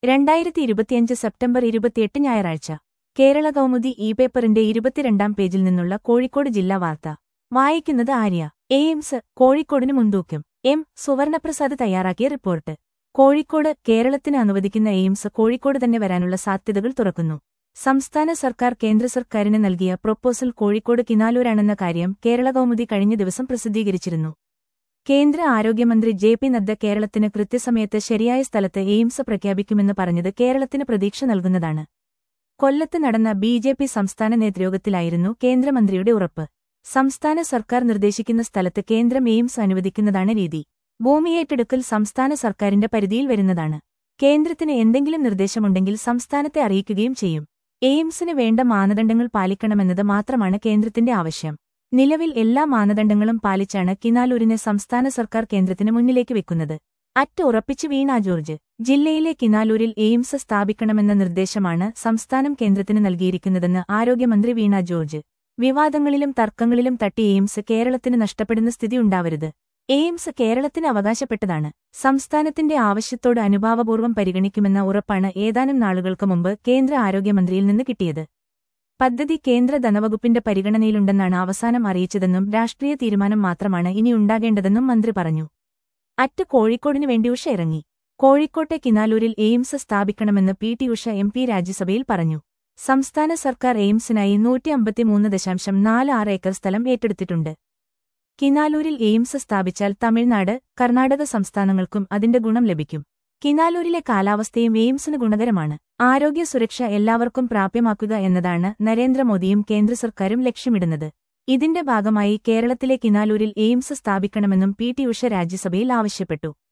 2025 September 28 ഞായറാഴ്ച കേരള കൗമുദി പേപ്പറിന്റെ 22-ാം പേജിൽ നിന്നുള്ള കോഴിക്കോട് ജില്ലാ വാർത്ത വായിക്കുന്നത് ആര്യ. എയിംസ് കോഴിക്കോടിന് മുൻതൂക്കം. എം. സുവർണപ്രസാദ് തയ്യാറാക്കിയ റിപ്പോർട്ട്. കോഴിക്കോട് കേരളത്തിന് അനുവദിക്കുന്ന എയിംസ് കോഴിക്കോട് തന്നെ വരാനുള്ള സാധ്യതകൾ തുറക്കുന്നു. സംസ്ഥാന സർക്കാർ കേന്ദ്ര സർക്കാരിന് നൽകിയ പ്രൊപ്പോസൽ കോഴിക്കോട് കിനാലൂരാണെന്ന കാര്യം കേരള കൗമുദി കഴിഞ്ഞ ദിവസം പ്രസിദ്ധീകരിച്ചിരുന്നു. കേന്ദ്ര ആരോഗ്യമന്ത്രി ജെ.പി. നദ്ദ കേരളത്തിന് കൃത്യസമയത്ത് ശരിയായ സ്ഥലത്ത് എയിംസ് പ്രഖ്യാപിക്കുമെന്ന് പറഞ്ഞത് കേരളത്തിന് പ്രതീക്ഷ നൽകുന്നതാണ്. കൊല്ലത്ത് നടന്ന ബി.ജെ.പി. സംസ്ഥാന നേതൃയോഗത്തിലായിരുന്നു കേന്ദ്രമന്ത്രിയുടെ ഉറപ്പ്. സംസ്ഥാന സർക്കാർ നിർദ്ദേശിക്കുന്ന സ്ഥലത്ത് കേന്ദ്രം എയിംസ് അനുവദിക്കുന്നതാണ് രീതി. ഭൂമിയേറ്റെടുക്കൽ സംസ്ഥാന സർക്കാരിന്റെ പരിധിയിൽ വരുന്നതാണ്. കേന്ദ്രത്തിന് എന്തെങ്കിലും നിർദ്ദേശമുണ്ടെങ്കിൽ സംസ്ഥാനത്തെ അറിയിക്കുകയും ചെയ്യും. എയിംസിന് വേണ്ട മാനദണ്ഡങ്ങൾ പാലിക്കണമെന്നത് മാത്രമാണ് കേന്ദ്രത്തിന്റെ ആവശ്യം. നിലവിൽ എല്ലാ മാനദണ്ഡങ്ങളും പാലിച്ചാണ് കിനാലൂരിനെ സംസ്ഥാന സർക്കാർ കേന്ദ്രത്തിന് മുന്നിലേക്ക് വെക്കുന്നത്. ഉറപ്പിച്ച് വീണ ജോർജ്. ജില്ലയിലെ കിനാലൂരിൽ എയിംസ് സ്ഥാപിക്കണമെന്ന നിർദ്ദേശമാണ് സംസ്ഥാനം കേന്ദ്രത്തിന് നൽകിയിരിക്കുന്നതെന്ന് ആരോഗ്യമന്ത്രി വീണ ജോർജ്. വിവാദങ്ങളിലും തർക്കങ്ങളിലും തട്ടി എയിംസ് കേരളത്തിന് നഷ്ടപ്പെടുന്ന സ്ഥിതി ഉണ്ടാവരുത്. എയിംസ് കേരളത്തിന് അവകാശപ്പെട്ടതാണ്. സംസ്ഥാനത്തിന്റെ ആവശ്യത്തോട് അനുഭാവപൂർവ്വം പരിഗണിക്കുമെന്ന ഉറപ്പാണ് ഏതാനും നാളുകൾക്ക് മുമ്പ് കേന്ദ്ര ആരോഗ്യമന്ത്രിയിൽ നിന്ന് കിട്ടിയത്. പദ്ധതി കേന്ദ്ര ധനവകുപ്പിന്റെ പരിഗണനയിലുണ്ടെന്നാണ് അവസാനം അറിയിച്ചതെന്നും രാഷ്ട്രീയ തീരുമാനം മാത്രമാണ് ഇനി ഉണ്ടാകേണ്ടതെന്നും മന്ത്രി പറഞ്ഞു. കോഴിക്കോടിനു വേണ്ടി ഉഷ ഇറങ്ങി. കോഴിക്കോട്ടെ കിനാലൂരിൽ എയിംസ് സ്ഥാപിക്കണമെന്ന് പി.ടി. ഉഷ എം.പി. രാജ്യസഭയിൽ പറഞ്ഞു. സംസ്ഥാന സർക്കാർ എയിംസിനായി 153.46 ഏക്കർ സ്ഥലം ഏറ്റെടുത്തിട്ടുണ്ട്. കിനാലൂരിൽ എയിംസ് സ്ഥാപിച്ചാൽ തമിഴ്നാട്, കർണാടക സംസ്ഥാനങ്ങൾക്കും അതിന്റെ ഗുണം ലഭിക്കും. കിനാലൂരിലെ കാലാവസ്ഥയും എയിംസിന് ഗുണകരമാണ്. ആരോഗ്യ സുരക്ഷ എല്ലാവർക്കും പ്രാപ്യമാക്കുക എന്നതാണ് നരേന്ദ്രമോദിയും കേന്ദ്ര സർക്കാരും ലക്ഷ്യമിടുന്നത്. ഇതിന്റെ ഭാഗമായി കേരളത്തിലെ കിനാലൂരിൽ എയിംസ് സ്ഥാപിക്കണമെന്നും പി.ടി. ഉഷ രാജ്യസഭയിൽ ആവശ്യപ്പെട്ടു.